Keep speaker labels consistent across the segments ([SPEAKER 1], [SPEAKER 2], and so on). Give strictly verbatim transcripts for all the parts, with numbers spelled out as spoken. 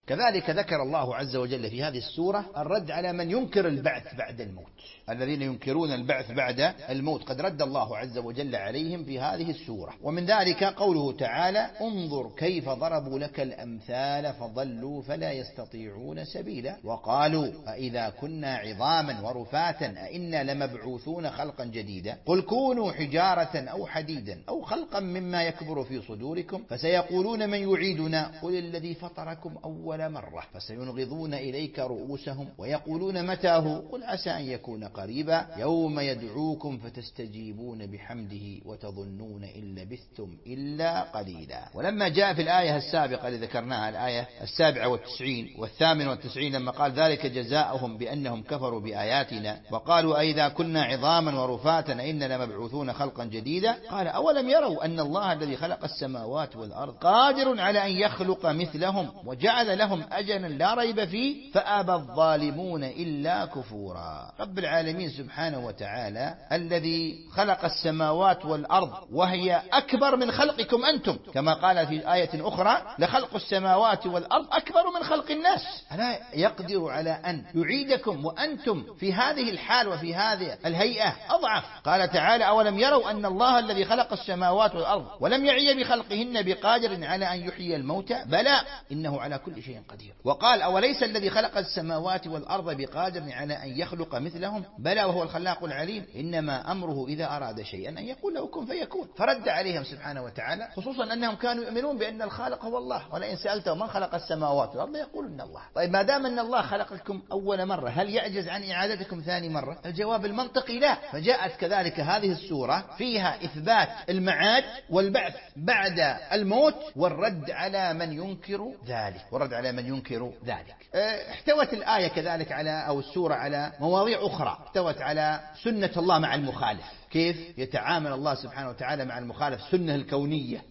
[SPEAKER 1] كذلك ذكر الله عز وجل في هذه السورة الرد على من ينكر البعث بعد الموت، الذين ينكرون البعث بعد الموت قد رد الله عز وجل عليهم في هذه السورة. ومن ذلك قوله تعالى: انظر كيف ضربوا لك الأمثال فضلوا فلا يستطيعون سبيلا وقالوا أإذا كنا عظاما ورفاتا أإنا لمبعوثون خلقا جديدا قل كونوا حجارة أو حديدا أو خلقا مما يكبر في صدوركم فسيقولون من يعيدنا قل الذي فطركم أول مرة فسينغضون إليك رؤوسهم ويقولون متاه قل عسى أن يكون قريبا يوم يدعوكم فتستجيبون بحمده وتظنون إن لبثتم إلا قليلا. ولما جاء في الآية السابقة اللي ذكرناها الآية السابعة والتسعين والثامنة والتسعين لما قال ذلك جزاؤهم بأنهم كفروا بآياتنا وقالوا أئذا كنا عظاما ورفاتا أئنا لمبعوثون خلقا جديدا قال أولم يروا أن الله الذي خلق السماوات والأرض قادر على أن يخلق مثلهم وجعل لهم أجلا لا ريب فيه فأبى الظالمون إلا كفورا. رب العالمين سبحانه وتعالى الذي خلق السماوات والأرض وهي أكبر من خلقكم أنتم كما قال في آية أخرى لخلق السماوات والأرض أكبر من خلق الناس، ألا يقدر على أن يعيدكم وأنتم في هذه الحال وفي هذه الهيئة أضعف. قال تعالى أولم يروا أن الله الذي خلق السماوات والأرض ولم يعي بخلقهن بقادر على أن يحيي الموتى بلى إنه على كل شيء قدير. وقال أوليس الذي خلق السماوات والأرض بقادر على أن يخلق مثلهم بلى وهو الخلاق العليم إنما أمره إذا أراد شيئا أن يقول له كن فيكون. فرد عليهم سبحانه وتعالى خصوصا أنهم كانوا يؤمنون بأن الخالق هو الله ولئن سألته من خلق السماوات والأرض يقول إن الله. طيب ما دام أن الله خلقكم أول مرة هل يعجز عن إعادتكم ثاني مرة؟ الجواب المنطقي لا. فجاءت كذلك هذه السورة فيها إثبات المعاد والبعث بعد الموت والرد على من ينكر ذلك والرد على من ينكر ذلك. احتوت الآية كذلك على أو السورة على مواضيع أخرى، احتوت على سنة الله مع المخالف، كيف يتعامل الله سبحانه وتعالى مع المخالف السنة الكونية،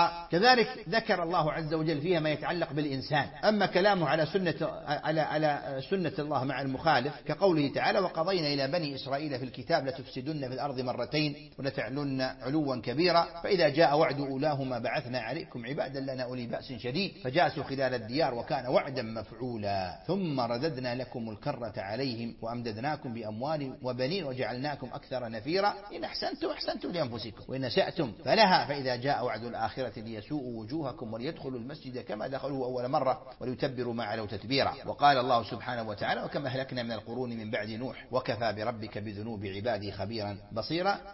[SPEAKER 1] وكذلك ذكر الله عز وجل فيها ما يتعلق بالإنسان. أما كلامه على سنة على على سنة الله مع المخالف كقوله تعالى وقضينا إلى بني إسرائيل في الكتاب لتفسدن في الأرض مرتين ولتعلن علوا كبيرا فإذا جاء وعد أولاهما بعثنا عليكم عبادا لنا أولي بأس شديد فجاسوا خلال الديار وكان وعدا مفعولا ثم رددنا لكم الكرة عليهم وأمددناكم بأموال وبنين وجعلناكم أكثر نفيرا إن أحسنتم أحسنتم لأنفسكم وإن سأتم فلها فإذا جاء وعد الآخرة ليسوءوا وجوهكم وليدخلوا المسجد كما دخلوه أول مرة وليتبروا ما علوا تتبيرا. وقال الله سبحانه وتعالى وكما أهلكنا من القرون من بعد نوح وكفى بربك بذنوب عباده خبيرا بصيرا.